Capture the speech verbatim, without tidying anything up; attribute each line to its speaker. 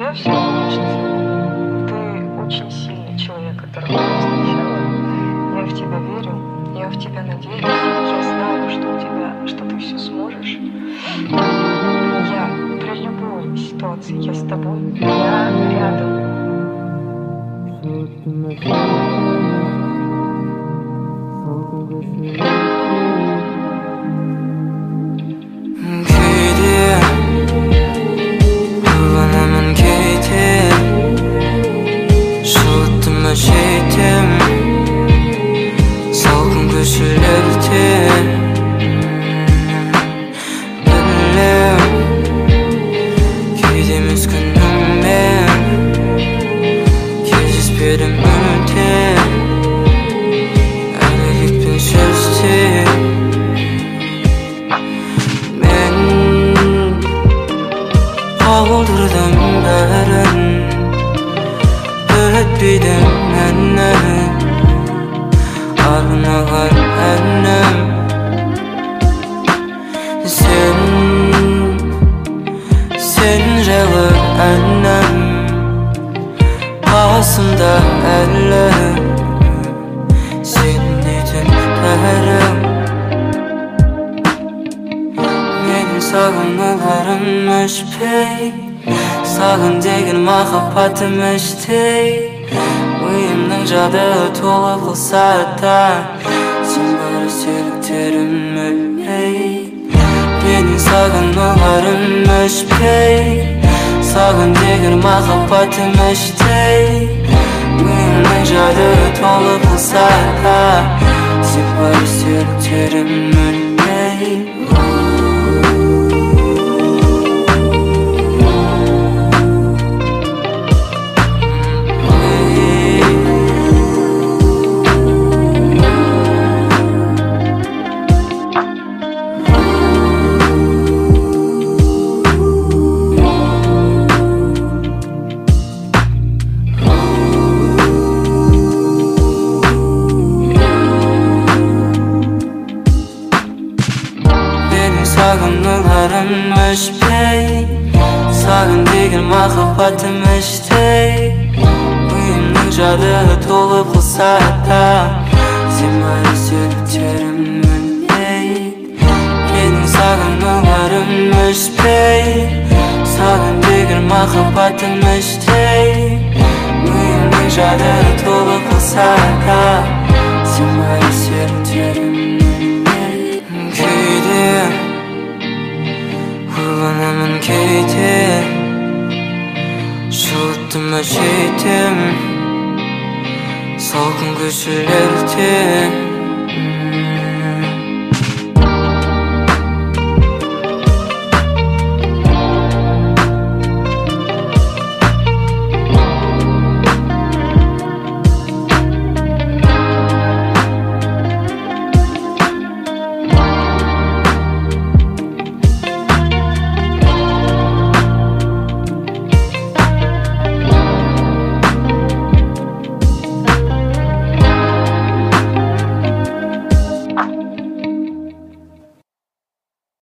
Speaker 1: тебя все получится. Ты очень сильный человек, которого я встречала. Я в тебя верю, я в тебя надеюсь. Я знаю, что у тебя, что ты все сможешь. Я при любой ситуации, я с тобой, я рядом.
Speaker 2: Şeydim salgın gülüşlerde Bilim Giydiğimiz günüm ben Geçiş birim önünde Öyle gittin sözde Ben Kaldırdım beren Ötbeydim ennem Arnağar ennem Sen Sen revi ennem Kasımda ellerim Sen idin derim Menin sağınılarım öşpey Sağın degin mahabbetім iştey Uyumның жады толы қылса да Сен бары сүйіктерім өлмей Менің сағынуларым өшпей Сағын деген махаббатым іштей Uyumның жады толы қылса да Сен бары сүйіктерім өлмей Sağınılarım öşpey Sağın деген махаббатым іштей Uyumның жады толы қылса да Сен бары сүйіктерім өлмей Менің сағынуларым өшпей Сағын деген махаббатым іштей Uyumның жады толы қылса да Сен бары сүйіктерім өлмей Кейде Ойланамын кейде Жылыттым әжейдім Салқын көшелерде